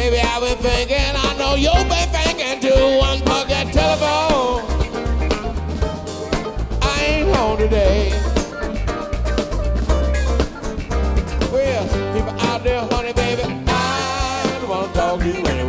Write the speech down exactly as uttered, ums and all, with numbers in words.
Baby, I've been thinking, I know you've been thinking too. Unplug that telephone. I ain't home today. Well, people out there, honey, baby, I don't want to talk to you anymore.